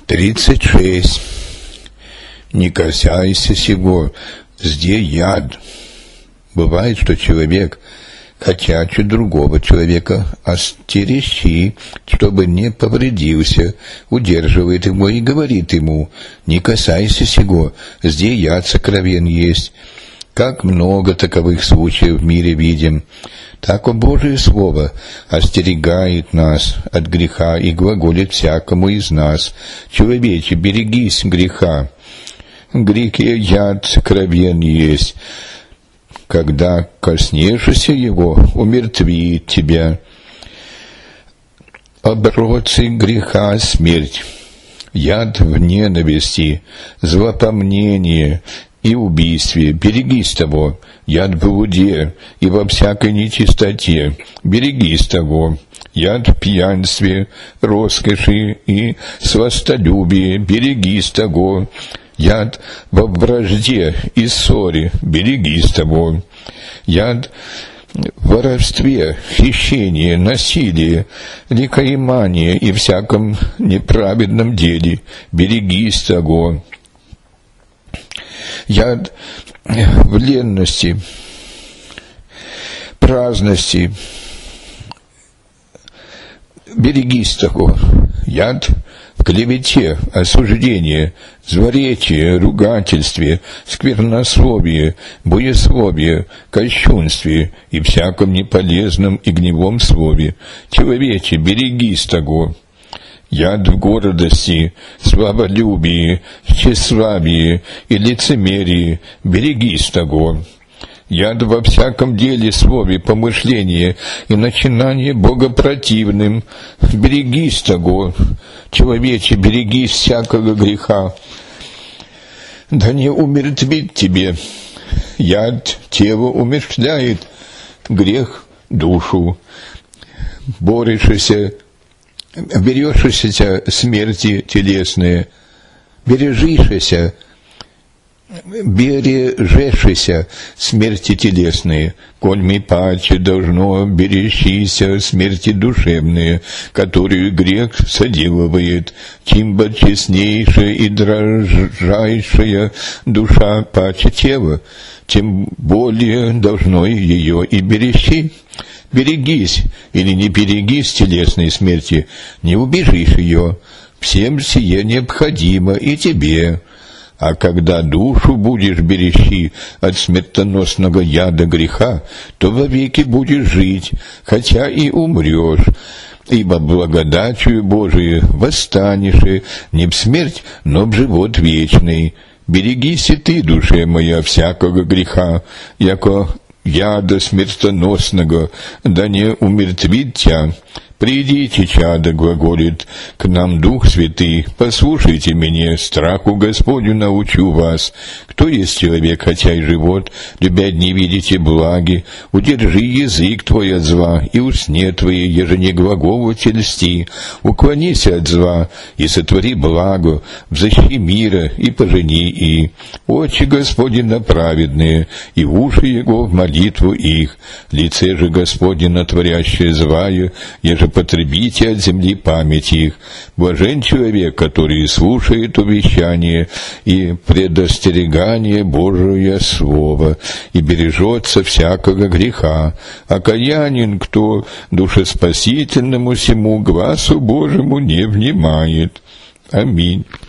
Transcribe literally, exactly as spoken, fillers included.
тридцать шесть. Не касайся сего, здесь яд. Бывает, что человек, хотячи другого человека, остеречи, чтобы не повредился, удерживает его и говорит ему: не касайся сего, здесь яд сокровен есть. Как много таковых случаев в мире видим. Так Божие Слово остерегает нас от греха и глаголит всякому из нас: человече, берегись греха. Грехе яд сокровен есть. Когда коснешься его, умертвит тебя. Оброцы греха — смерть, яд в ненависти, злопомнение и убийстве. Берегись того, яд в блуде и во всякой нечистоте. Берегись того, яд в пьянстве, роскоши и сластолюбии. Берегись того, яд во вражде и ссоре. Берегись того, яд в воровстве, хищении, насилии, ликаимании и всяком неправедном деле. Берегись того, яд в ленности, праздности. Берегись того, яд в клевете, осуждении, злоречии, ругательстве, сквернословии, боесловии, кощунстве и всяком неполезном и гневом слове. Человече, берегись того, яд в гордости, славолюбии, тщеславии и лицемерии. Берегись того, яд во всяком деле, слове, помышлении и начинании богопротивным. Берегись того, человече, берегись всякого греха. Да не умертвит тебе. Яд тело умерщвляет, грех душу. Борешься, берешься смерти телесные, бережишься, бережешься смерти телесные, коль ми паче должно бережися смерти душевные, которую грех соделывает, чем бы честнейшая и дрожайшая душа паче тела, тем более должно ее и беречь. Берегись или не берегись телесной смерти, не убежишь ее. Всем сие необходимо и тебе. А когда душу будешь беречь от смертоносного яда греха, то вовеки будешь жить, хотя и умрешь, ибо благодатью Божией восстанешь не в смерть, но в живот вечный. Берегись и ты, душе моя, всякого греха, яко яда смертоносного, да не умертвит тебя. «Придите, чадо, — глаголит к нам Дух Святый, — послушайте меня, страху Господню научу вас. Кто есть человек, хотя и живот, любя не видите благи, удержи язык твой от зла, и усне твои, еже не глаголуйте льсти. Уклонись от зла, и сотвори благо, взыщи мира, и пожени и. Очи Господина праведные, и уши Его в молитву их. Лице же Господина творящее злая, еже потребите от земли память их. Блажен человек, который слушает увещание и предостерегание Божие Слово, и бережется всякого греха. Окаянен, кто душеспасительному сему глазу Божьему не внимает. Аминь.